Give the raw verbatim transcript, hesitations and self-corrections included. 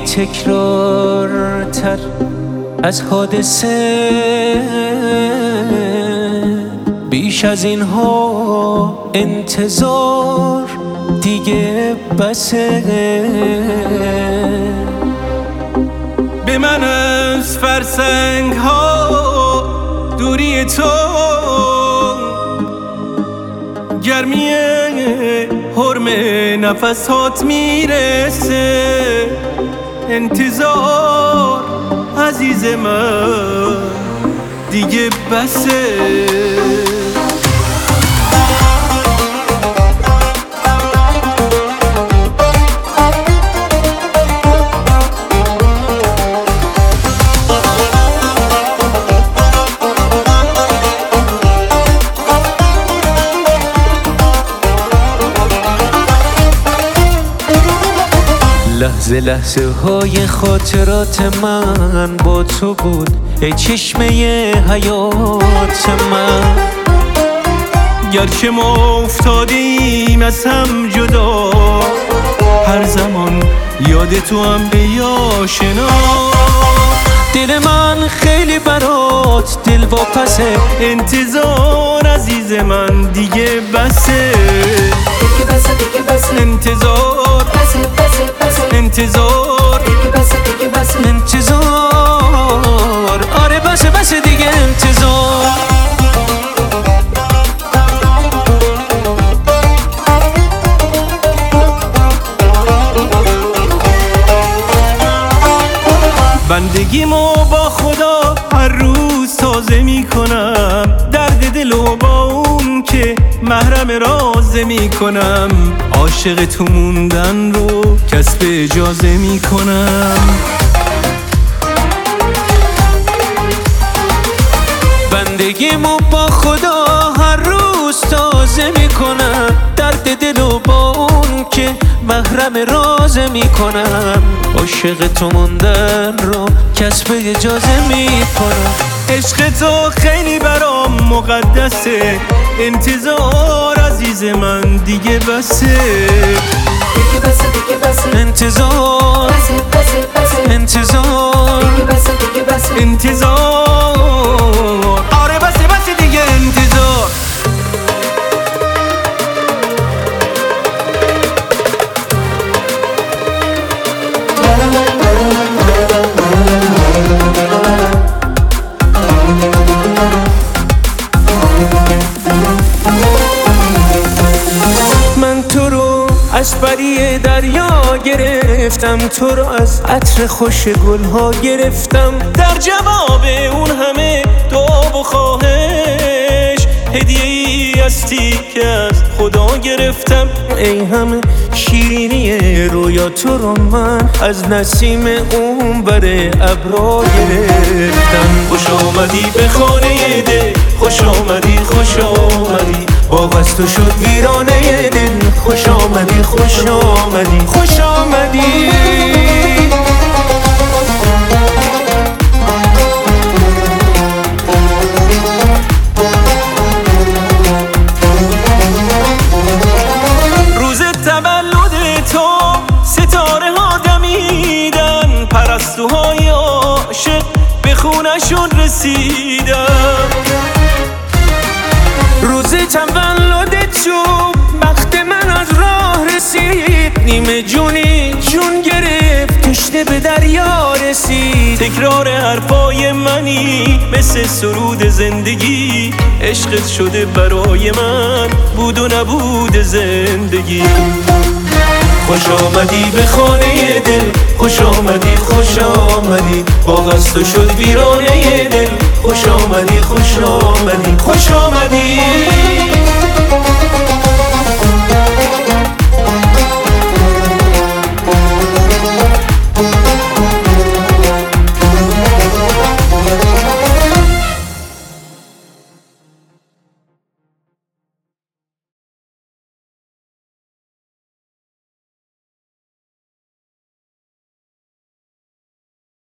تکرارتر از حادثه، بیش از اینها انتظار دیگه بسه. به من از فرسنگ ها دوری تو، گرمی حرم نفسات میرسه. انتظار عزیز من دیگه بسه. لحظه لحظه های خاطرات من با تو بود، ای چشمه حیات من. گرچه ما افتادیم از هم جدا، هر زمان یاد تو هم به آشنا. دل من خیلی برات دل واپسه، انتظار عزیز من دیگه بسه. دیگه بسه دیگه بسه انتظار بسه بسه بسه انتظار دیگه بسه دیگه بسه انتظار. آره بسه بسه دیگه انتظار. بندگیمو با خدا هر روز تازه میکنم، درد دل و با اون که محرم رازه میکنم. عاشق تو موندن رو کسب اجازه میکنم. بندگیمو با خدا هر روز تازه میکنم، درد دل و با اون که محرم رازه میکنم. عاشق تو موندن رو کسب اجازه میکنم. عشق تو خیلی برام مقدسه، انتظار عزیز من دیگه بسه. دیگه بسه دیگه بسه انتظار بسه بسه بسه انتظار دیگه بسه دیگه بسه انتظار. آره بسه بسه دیگه انتظار. من تو رو از پری دریا گرفتم، تو رو از عطر خوش گلها گرفتم. در جواب اون همه دعا و خواهش، هدیه ای هستی که از خدا گرفتم. ای همه شیرینی رویا تو رو من از نسیم اون بر ابرا گرفتم. خوش آمدی به خانه دل، خوش آمدی خوش آمدی. باغ از تو شد ویرانه دل، خوش آمدی خوش آمدی خوش آمدی. روز تولد تو ستاره ها دمیدن، پرستوهای عاشق به خونشون رسیدن. روز تولد تو وقت من از راه رسید، نیمه جونی جون گرفت تشنه به دریا رسید. تکرار حرفای منی مثل سرود زندگی، عشقت شده برای من بود و نبود زندگی. خوش آمدی به خانه دل، خوش آمدی خوش آمدی. باغ از تو شد ویرانه دل، خوش آمدی خوش آمدی خوش آمدی.